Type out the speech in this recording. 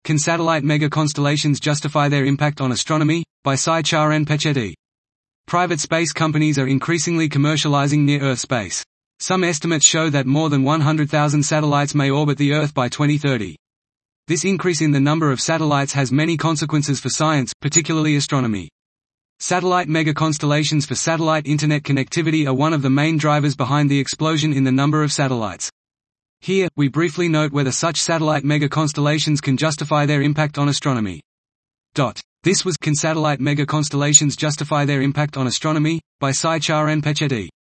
Can satellite mega-constellations justify their impact on astronomy? By Sai Charan Pecheti. Private space companies are increasingly commercializing near-Earth space. Some estimates show that more than 100,000 satellites may orbit the Earth by 2030. This increase in the number of satellites has many consequences for science, particularly astronomy. Satellite mega-constellations for satellite internet connectivity are one of the main drivers behind the explosion in the number of satellites. Here, we briefly note whether such satellite mega-constellations can justify their impact on astronomy. This was Can satellite mega-constellations justify their impact on astronomy? By Sai Charan Pecheti.